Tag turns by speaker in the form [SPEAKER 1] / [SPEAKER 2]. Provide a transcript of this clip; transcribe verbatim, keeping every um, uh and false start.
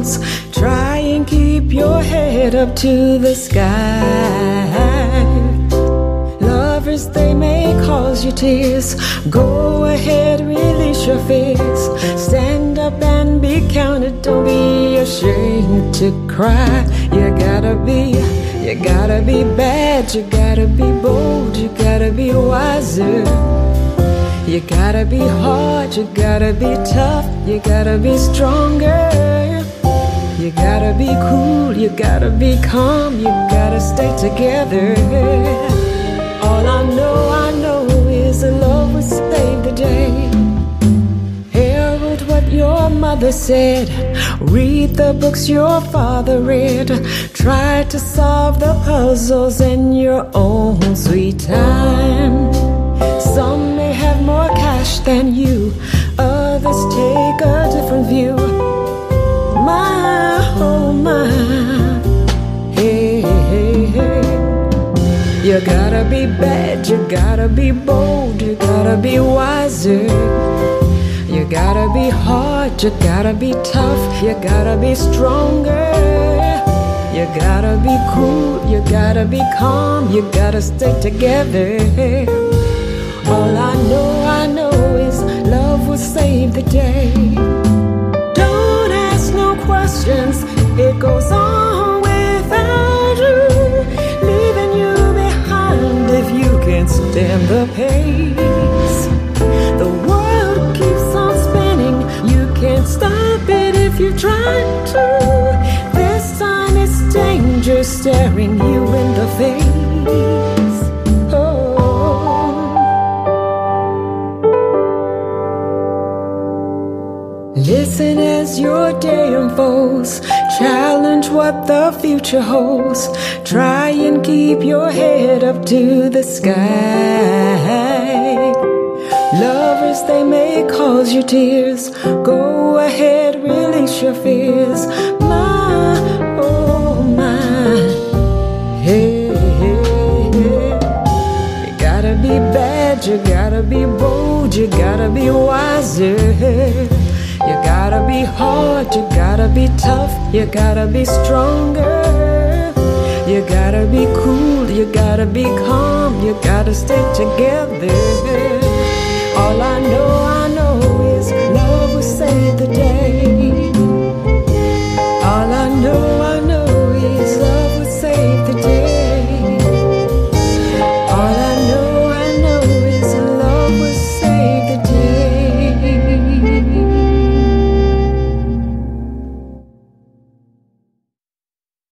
[SPEAKER 1] foes. Try and keep your head up to the sky. Lovers, they may cause you tears. Go ahead, release your fears. Stand up and be counted. Don't be ashamed to cry. You gotta be, you gotta be bad. You gotta be bold. You gotta be wiser. You gotta be hard. You gotta be tough. You gotta be stronger. You gotta be cool. You gotta be calm. You gotta stay together. All I know, I know is that love will save the day. Herald what your mother said. Read the books your father read. Try to solve the puzzles in your own sweet time. Some may have more cash than you. Others take a different view. My, oh my. Hey, hey, hey. You gotta be bad, you gotta be bold, you gotta be wiser. You gotta be hard, you gotta be tough, you gotta be stronger. You gotta be cool, you gotta be calm, you gotta stay together. All I know, I know is love will save the day. Don't ask no questions, it goes on without you. If you can't stand the pace, the world keeps on spinning. You can't stop it if you try to. This time it's danger staring you in the face. Oh. Listen as your day unfolds. Challenge what the future holds. Try and keep your head up to the sky. Lovers, they may cause you tears. Go ahead, release your fears. My, oh my. Hey, hey, hey. You gotta be bad, you gotta be bold, you gotta be wiser. You gotta be hard, you gotta be tough, you gotta be stronger. You gotta be cool, you gotta be calm, you gotta stay together. All I know